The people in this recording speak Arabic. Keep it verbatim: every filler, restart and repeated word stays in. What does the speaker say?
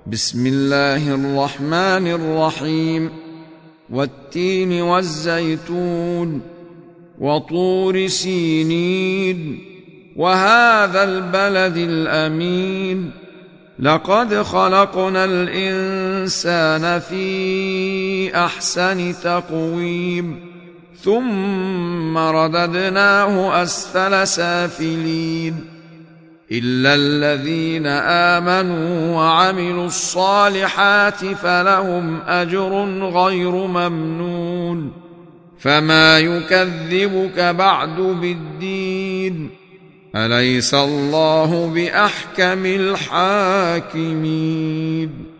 بسم الله الرحمن الرحيم والتين والزيتون وطور سينين وهذا البلد الأمين لقد خلقنا الإنسان في أحسن تقويم ثم رددناه أسفل سافلين إلا الذين آمنوا وعملوا الصالحات فلهم أجر غير ممنون فما يكذبك بعد بالدين أليس الله بأحكم الحاكمين